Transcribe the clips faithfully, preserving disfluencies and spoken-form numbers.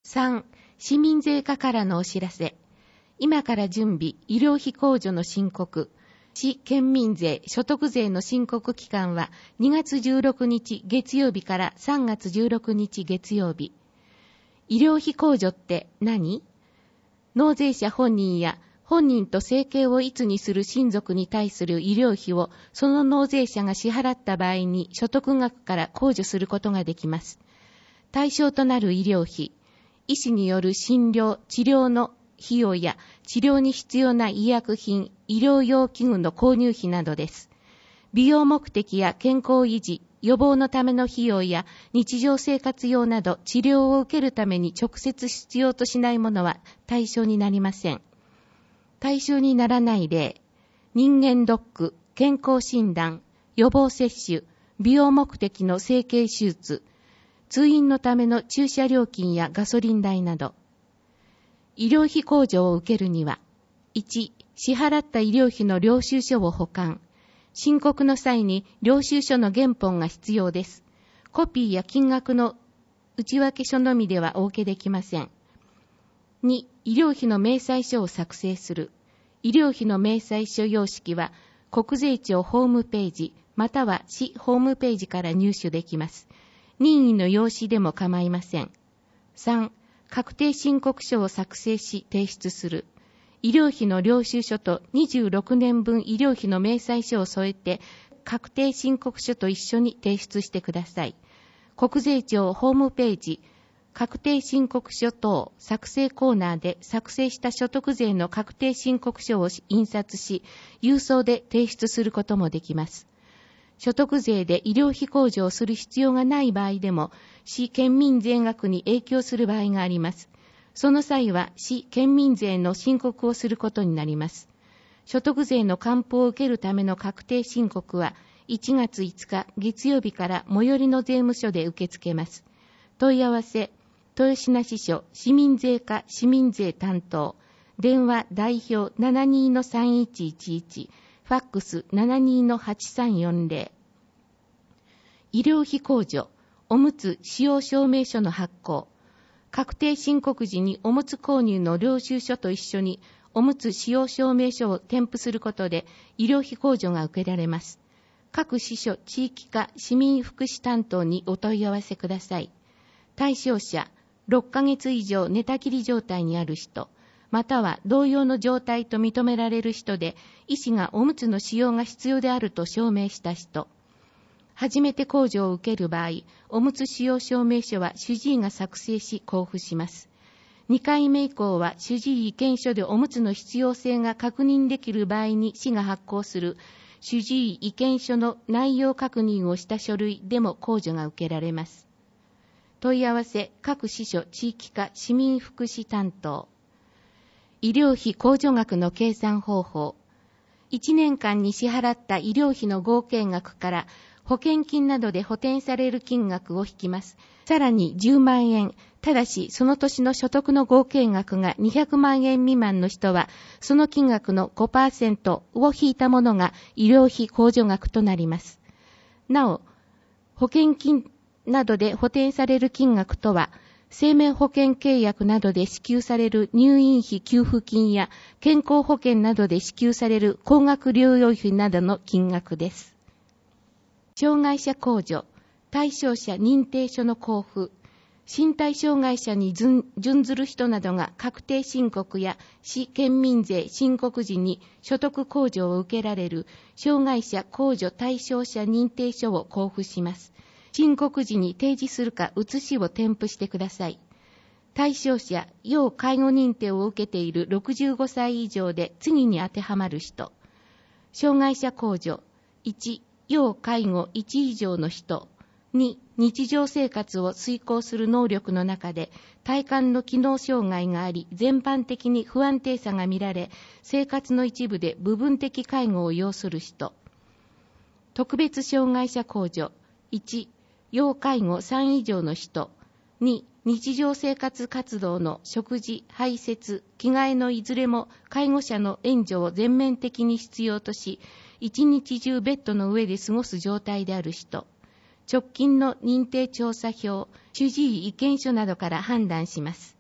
さん、市民税課からのお知らせ。今から準備、医療費控除の申告。市県民税、所得税の申告期間はにがつじゅうろくにち月曜日からさんがつじゅうろくにち月曜日。医療費控除って何？納税者本人や本人と生計を一にする親族に対する医療費をその納税者が支払った場合に所得額から控除することができます。対象となる医療費、医師による診療、治療の費用や治療に必要な医薬品、医療用器具の購入費などです。美容目的や健康維持、予防のための費用や日常生活用など治療を受けるために直接必要としないものは対象になりません。対象にならない例、人間ドック、健康診断、予防接種、美容目的の整形手術、通院のための駐車料金やガソリン代など。医療費控除を受けるには、いち、支払った医療費の領収書を保管。申告の際に領収書の原本が必要です。コピーや金額の内訳書のみではお受けできません。に、医療費の明細書を作成する。医療費の明細書様式は、国税庁ホームページ、または市ホームページから入手できます。任意の用紙でも構いません。さん、確定申告書を作成し提出する。医療費の領収書とにじゅうろくねんぶん医療費の明細書を添えて、確定申告書と一緒に提出してください。国税庁ホームページ、確定申告書等作成コーナーで作成した所得税の確定申告書を印刷し、郵送で提出することもできます。所得税で医療費控除をする必要がない場合でも、市県民税額に影響する場合があります。その際は市県民税の申告をすることになります。所得税の還付を受けるための確定申告はいちがついつか月曜日から最寄りの税務署で受け付けます。問い合わせ、豊品支所市民税課市民税担当、電話代表 ななにーのさんいちいちいち、ファックス ななにーのはちさんよんぜろ。医療費控除、おむつ使用証明書の発行。確定申告時におむつ購入の領収書と一緒におむつ使用証明書を添付することで医療費控除が受けられます。各支所地域課市民福祉担当にお問い合わせください。対象者、ろっかげつ以上寝たきり状態にある人、または同様の状態と認められる人で医師がおむつの使用が必要であると証明した人。初めて控除を受ける場合、おむつ使用証明書は主治医が作成し交付します。にかいめ以降は主治医意見書でおむつの必要性が確認できる場合に市が発行する主治医意見書の内容確認をした書類でも控除が受けられます。問い合わせ、各支所地域課市民福祉担当。医療費控除額の計算方法。いちねんかんに支払った医療費の合計額から保険金などで補填される金額を引きます。さらにじゅうまんえん、ただしその年の所得の合計額がにひゃくまんえん未満の人は、その金額の ごパーセント を引いたものが医療費控除額となります。なお、保険金などで補填される金額とは、生命保険契約などで支給される入院費給付金や健康保険などで支給される高額療養費などの金額です。障害者控除、対象者認定書の交付、身体障害者に準ずる人などが確定申告や市県民税申告時に所得控除を受けられる障害者控除対象者認定書を交付します。申告時に提示するか写しを添付してください。対象者、要介護認定を受けているろくじゅうごさい以上で次に当てはまる人。障害者控除、いち、要介護いち以上の人。に、日常生活を遂行する能力の中で体幹の機能障害があり、全般的に不安定さが見られ、生活の一部で部分的介護を要する人。特別障害者控除、いち、要介護さん以上の人。に、日常生活活動の食事、排泄、着替えのいずれも介護者の援助を全面的に必要とし、一日中ベッドの上で過ごす状態である人。直近の認定調査票、主治医意見書などから判断します。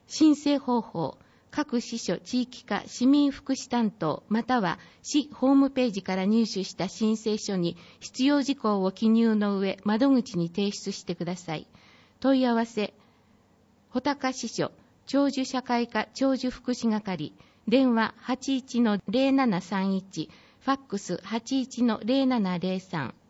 申請方法、各支所地域課市民福祉担当または市ホームページから入手した申請書に必要事項を記入の上、窓口に提出してください。問い合わせ、穂高支所長寿社会課長寿福祉係、電話 はちいちのゼロななさんいち、ファックス はちいちのゼロななゼロさん。